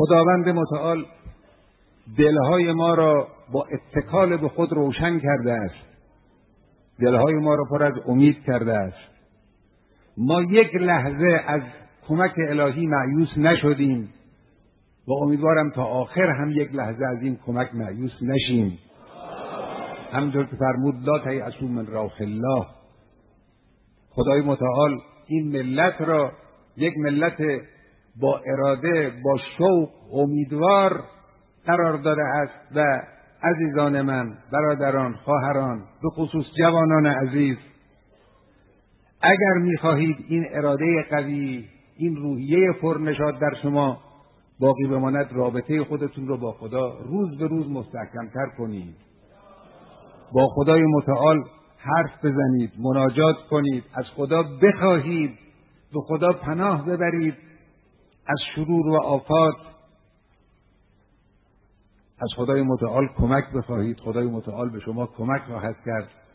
خداوند متعال دلهای ما را با اتکال به خود روشن کرده است، دلهای ما را پر از امید کرده است. ما یک لحظه از کمک الهی مایوس نشدیم و امیدوارم تا آخر هم یک لحظه از این کمک مایوس نشیم. همونطور که فرمود لا تیأسوا من روح الله. خدای متعال این ملت را یک ملت با اراده، با شوق، امیدوار قرار داده است و عزیزان من، برادران، خواهران، به خصوص جوانان عزیز، اگر می‌خواهید این اراده قوی، این روحیه پرنشاط در شما باقی بماند، رابطه خودتون رو با خدا روز به روز مستحکم‌تر کنید. با خدای متعال حرف بزنید، مناجات کنید، از خدا بخواهید، به خدا پناه ببرید، از شرور و آفات از خدای متعال کمک بخواهید. خدای متعال به شما کمک خواهد کرد